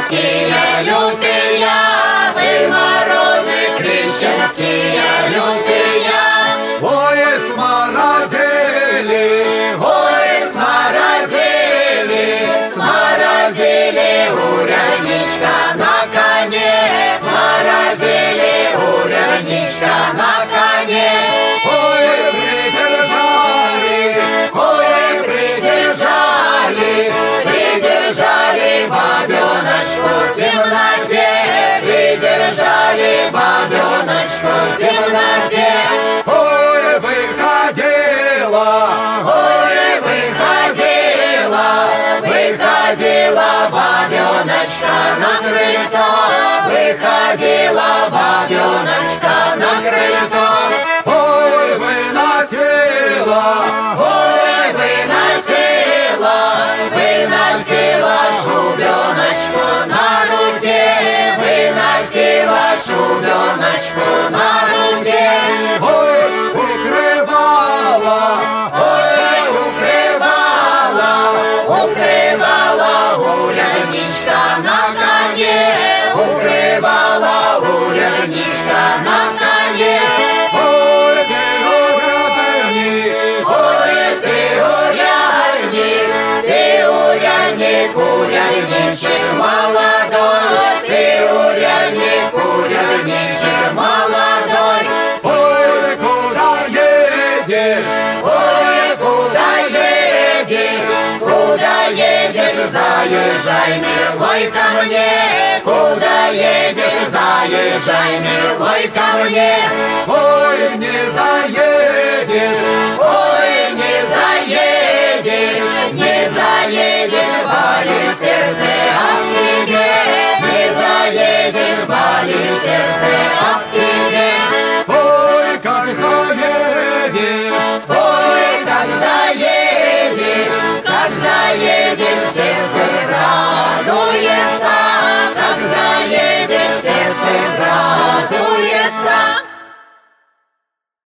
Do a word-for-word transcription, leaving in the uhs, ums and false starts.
крещенские лютые, вы морозы крещенские лютые. Ой, сморозили, Ой, сморозили, сморозили урядничка на коне, сморозили урядничка на коне. ой, придержали, Ой, придержали, придержали бабеночку в темноте, придержали бабеночку в темноте. ой, выходила, Ой, выходила, выходила бабеночка на крыльцо, выходила бабеночка на крыльцо. ой, выносила, Ой, выносила, выносила шубеночку на руке, выносила шубеночку на руке. ой, укрывала, Ой, укрывала, укрывала урядничка на коне, укрывала урядничка на коне. ой, ты урядник, Ой, ты урядник, ты урядник, урядничек молодой, ты урядник, урядничек молодой. ой, куда едешь, Ой, куда едешь, куда едешь, заезжай, милой, ко мне, куда едешь, заезжай, милой, ко мне. ой, не заедешь, Ой, не заедешь, не заедешь, болит сердце от тебе, не заедешь, болит сердце от тебе. ой, как заедешь, Ой, как заедешь, как заедешь, сердце радуется, как заедешь, сердце радуется.